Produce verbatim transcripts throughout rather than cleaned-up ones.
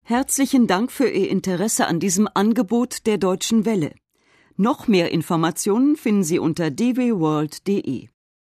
Herzlichen Dank für Ihr Interesse an diesem Angebot der Deutschen Welle. Noch mehr Informationen finden Sie unter d w world punkt d e.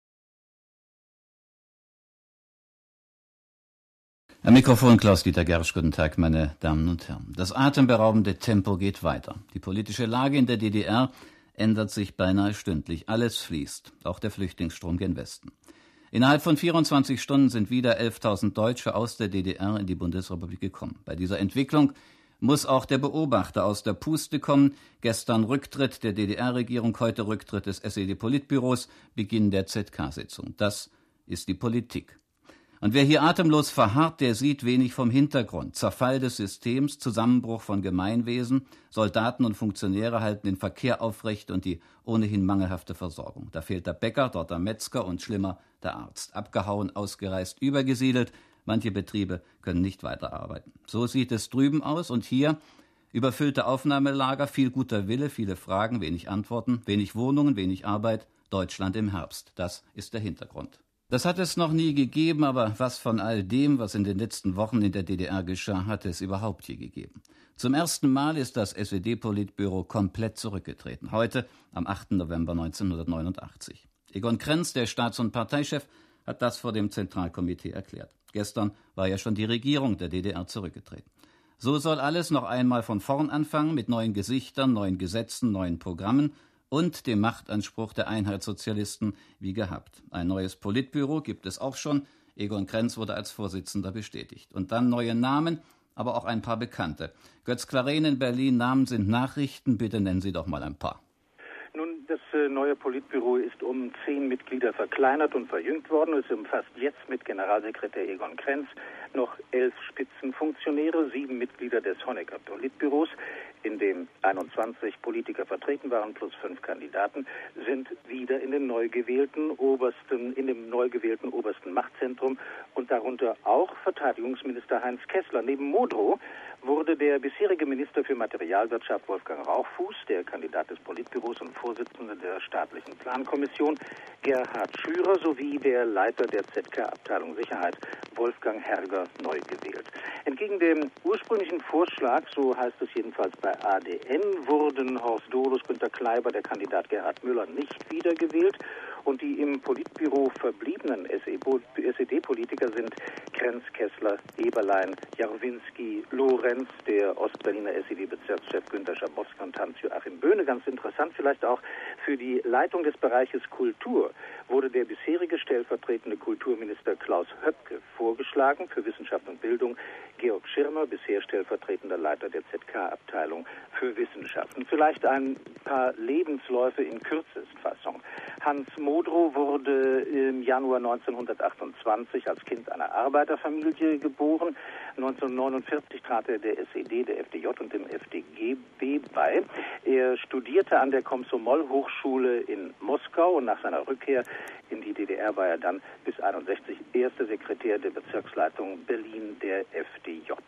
Am Mikrofon Klaus-Dieter Gersch, guten Tag, meine Damen und Herren. Das atemberaubende Tempo geht weiter. Die politische Lage in der D D R ändert sich beinahe stündlich. Alles fließt, auch der Flüchtlingsstrom gen Westen. Innerhalb von vierundzwanzig Stunden sind wieder elftausend Deutsche aus der D D R in die Bundesrepublik gekommen. Bei dieser Entwicklung muss auch der Beobachter aus der Puste kommen. Gestern Rücktritt der D D R-Regierung, heute Rücktritt des S E D-Politbüros, Beginn der Z K-Sitzung. Das ist die Politik. Und wer hier atemlos verharrt, der sieht wenig vom Hintergrund. Zerfall des Systems, Zusammenbruch von Gemeinwesen, Soldaten und Funktionäre halten den Verkehr aufrecht und die ohnehin mangelhafte Versorgung. Da fehlt der Bäcker, dort der Metzger und schlimmer der Arzt. Abgehauen, ausgereist, übergesiedelt. Manche Betriebe können nicht weiterarbeiten. So sieht es drüben aus und hier überfüllte Aufnahmelager, viel guter Wille, viele Fragen, wenig Antworten, wenig Wohnungen, wenig Arbeit. Deutschland im Herbst. Das ist der Hintergrund. Das hat es noch nie gegeben, aber was von all dem, was in den letzten Wochen in der D D R geschah, hat es überhaupt je gegeben. Zum ersten Mal ist das S E D-Politbüro komplett zurückgetreten. Heute, am achten November neunzehnhundertneunundachtzig. Egon Krenz, der Staats- und Parteichef, hat das vor dem Zentralkomitee erklärt. Gestern war ja schon die Regierung der D D R zurückgetreten. So soll alles noch einmal von vorn anfangen, mit neuen Gesichtern, neuen Gesetzen, neuen Programmen und dem Machtanspruch der Einheitssozialisten wie gehabt. Ein neues Politbüro gibt es auch schon. Egon Krenz wurde als Vorsitzender bestätigt. Und dann neue Namen, aber auch ein paar Bekannte. Götz Clarén in Berlin, Namen sind Nachrichten. Bitte nennen Sie doch mal ein paar. Nun, das äh, neue Politbüro ist um zehn Mitglieder verkleinert und verjüngt worden. Es umfasst jetzt mit Generalsekretär Egon Krenz noch elf Spitzenfunktionäre, sieben Mitglieder des Honecker Politbüros, in dem einundzwanzig Politiker vertreten waren, plus fünf Kandidaten, sind wieder in den neu gewählten obersten, in dem neu gewählten obersten Machtzentrum und darunter auch Verteidigungsminister Heinz Kessler. Neben Modrow wurde der bisherige Minister für Materialwirtschaft Wolfgang Rauchfuß, der Kandidat des Politbüros und Vorsitzende der staatlichen Plankommission, Gerhard Schürer sowie der Leiter der Z K-Abteilung Sicherheit Wolfgang Herger neu gewählt. Entgegen dem ursprünglichen Vorschlag, so heißt es jedenfalls bei A D N, wurden Horst Dohlus, Günter Kleiber, der Kandidat Gerhard Müller nicht wiedergewählt. Und die im Politbüro verbliebenen S E D-Politiker sind Krenz, Kessler, Eberlein, Jarowinski, Lorenz, der Ostberliner S E D-Bezirkschef Günter Schabowski und Hans-Joachim Böhne. Ganz interessant vielleicht auch für die Leitung des Bereiches Kultur wurde der bisherige stellvertretende Kulturminister Klaus Höpke vorgeschlagen, für Wissenschaft und Bildung Georg Schirmer, bisher stellvertretender Leiter der Z K-Abteilung für Wissenschaften. Vielleicht ein paar Lebensläufe in Kürzestfassung. Hans Modrow wurde im Januar neunzehnhundertachtundzwanzig als Kind einer Arbeiterfamilie geboren. neunzehnhundertneunundvierzig trat er der S E D, der F D J und dem F D G B bei. Er studierte an der Komsomol-Hochschule in Moskau und nach seiner Rückkehr in die D D R war er dann bis einundsechzig erster Sekretär der Bezirksleitung Berlin der F D J.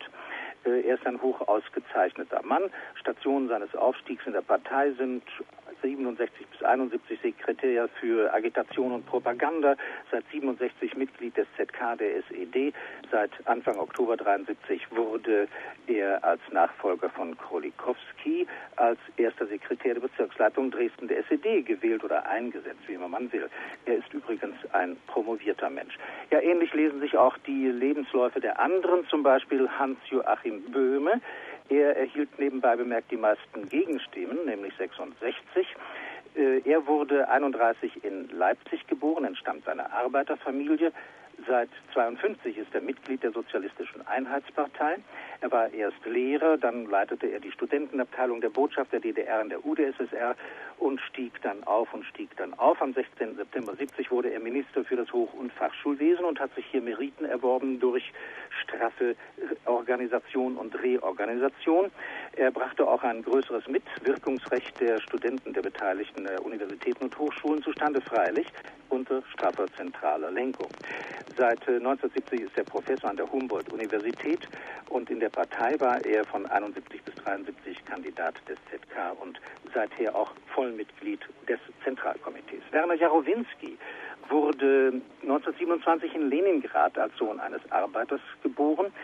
Er ist ein hoch ausgezeichneter Mann. Stationen seines Aufstiegs in der Partei sind siebenundsechzig bis einundsiebzig Sekretär für Agitation und Propaganda, seit siebenundsechzig Mitglied des Z K der S E D. Seit Anfang Oktober dreiundsiebzig wurde er als Nachfolger von Krolikowski als erster Sekretär der Bezirksleitung Dresden der S E D gewählt oder eingesetzt, wie immer man will. Er ist übrigens ein promovierter Mensch. Ja, ähnlich lesen sich auch die Lebensläufe der anderen, zum Beispiel Hans-Joachim Böhme. Er erhielt nebenbei bemerkt die meisten Gegenstimmen, nämlich sechsundsechzig. Er wurde einunddreißig in Leipzig geboren, entstammt einer Arbeiterfamilie. Seit zweiundfünfzig ist er Mitglied der Sozialistischen Einheitspartei. Er war erst Lehrer, dann leitete er die Studentenabteilung der Botschaft der D D R in der U d S S R und stieg dann auf und stieg dann auf. Am sechzehnten September siebzig wurde er Minister für das Hoch- und Fachschulwesen und hat sich hier Meriten erworben durch straffe Organisation und Reorganisation. Er brachte auch ein größeres Mitwirkungsrecht der Studenten der Beteiligten der Universitäten und Hochschulen zustande, freilich unter straffer zentraler Lenkung. Seit neunzehnhundertsiebzig ist er Professor an der Humboldt-Universität und in der Partei war er von einundsiebzig bis dreiundsiebzig Kandidat des Z K und seither auch Vollmitglied des Zentralkomitees. Werner Jarowinski wurde neunzehnhundertsiebenundzwanzig in Leningrad als Sohn eines Arbeiters geboren.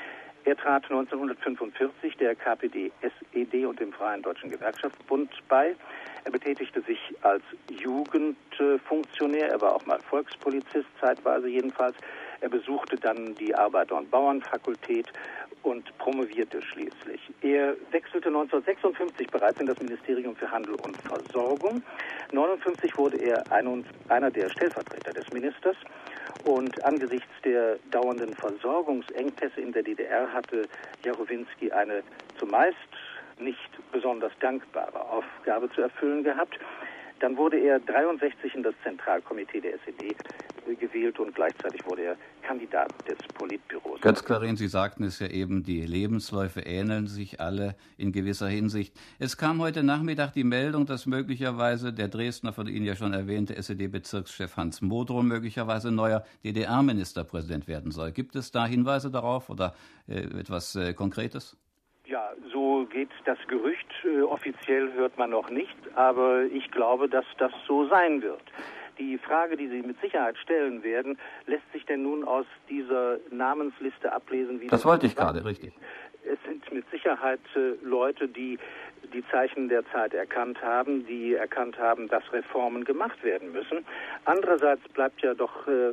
Er trat neunzehnhundertfünfundvierzig der K P D S E D und dem Freien Deutschen Gewerkschaftsbund bei. Er betätigte sich als Jugendfunktionär, er war auch mal Volkspolizist, zeitweise jedenfalls. Er besuchte dann die Arbeiter- und Bauernfakultät und promovierte schließlich. Er wechselte neunzehnhundertsechsundfünfzig bereits in das Ministerium für Handel und Versorgung. neunzehnhundertneunundfünfzig wurde er ein, einer der Stellvertreter des Ministers. Und angesichts der dauernden Versorgungsengpässe in der D D R hatte Jarowinski eine zumeist nicht besonders dankbare Aufgabe zu erfüllen gehabt. Dann wurde er dreiundsechzig in das Zentralkomitee der S E D gewählt und gleichzeitig wurde er Kandidat des Politbüros. Götz-Klarin, Sie sagten es ja eben, die Lebensläufe ähneln sich alle in gewisser Hinsicht. Es kam heute Nachmittag die Meldung, dass möglicherweise der Dresdner, von Ihnen ja schon erwähnte S E D-Bezirkschef Hans Modrow möglicherweise neuer D D R-Ministerpräsident werden soll. Gibt es da Hinweise darauf oder äh, etwas äh, Konkretes? Ja, so geht das Gerücht. Äh, offiziell hört man noch nicht, aber ich glaube, dass das so sein wird. Die Frage, die Sie mit Sicherheit stellen werden, lässt sich denn nun aus dieser Namensliste ablesen? Wie das wollte ich gerade, richtig. Es sind mit Sicherheit äh, Leute, die die Zeichen der Zeit erkannt haben, die erkannt haben, dass Reformen gemacht werden müssen. Andererseits bleibt ja doch äh,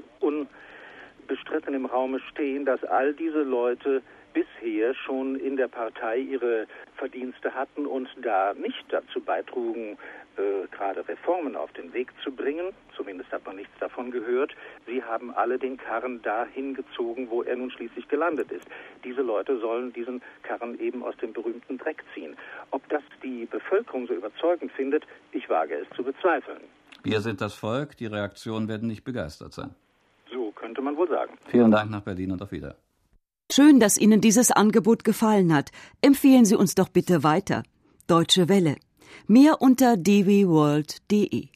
unbestritten im Raume stehen, dass all diese Leute bisher schon in der Partei ihre Verdienste hatten und da nicht dazu beitrugen, äh, gerade Reformen auf den Weg zu bringen. Zumindest hat man nichts davon gehört. Sie haben alle den Karren dahin gezogen, wo er nun schließlich gelandet ist. Diese Leute sollen diesen Karren eben aus dem berühmten Dreck ziehen. Ob das die Bevölkerung so überzeugend findet, ich wage es zu bezweifeln. Wir sind das Volk, die Reaktionen werden nicht begeistert sein. So könnte man wohl sagen. Vielen Dank nach Berlin und auf Wiedersehen. Schön, dass Ihnen dieses Angebot gefallen hat. Empfehlen Sie uns doch bitte weiter. Deutsche Welle. Mehr unter d w world punkt d e.